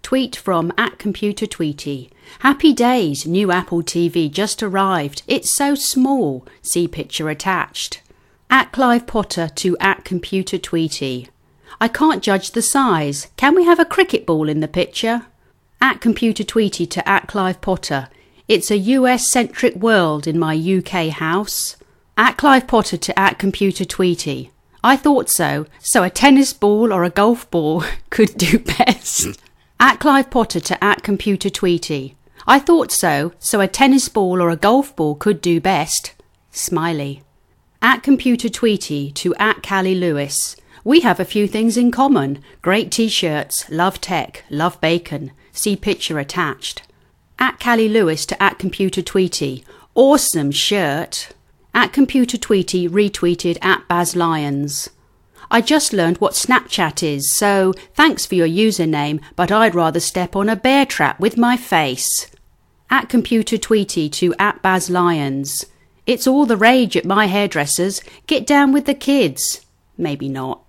Tweet from @ComputerTweety. Happy days, new Apple TV just arrived. It's so small. See picture attached. @Clive Potter to @ComputerTweety. I can't judge the size. Can we have a cricket ball in the picture? @ComputerTweety to @Clive Potter. It's a US-centric world in my UK house. @Clive Potter to @ComputerTweety. I thought so a tennis ball or a golf ball could do best. @Clive Potter to @ComputerTweety. I thought so a tennis ball or a golf ball could do best. Smiley. @ComputerTweety to @Callie Lewis. We have a few things in common. Great t-shirts, love tech, love bacon. See picture attached. @Callie Lewis to @ComputerTweety. Awesome shirt. @ComputerTweety retweeted @BazLyons. I just learned what Snapchat is, so thanks for your username, but I'd rather step on a bear trap with my face. @ComputerTweety to @BazLyons. It's all the rage at my hairdresser's. Get down with the kids. Maybe not.